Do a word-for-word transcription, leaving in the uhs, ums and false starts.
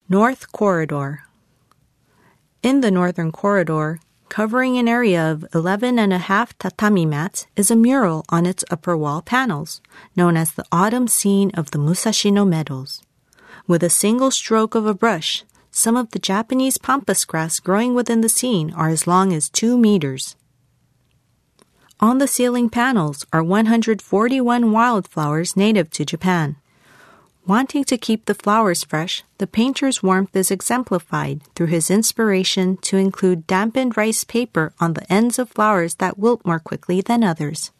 North Corridor. In the Northern Corridor, covering an area of eleven and a half tatami mats, is a mural on its upper wall panels, known as the Autumn Scene of the Musashino Meadows. With a single stroke of a brush, some of the Japanese pampas grass growing within the scene are as long as two meters. On the ceiling panels are one hundred forty-one wildflowers native to Japan. Wanting to keep the flowers fresh, the painter's warmth is exemplified through his inspiration to include dampened rice paper on the ends of flowers that wilt more quickly than others.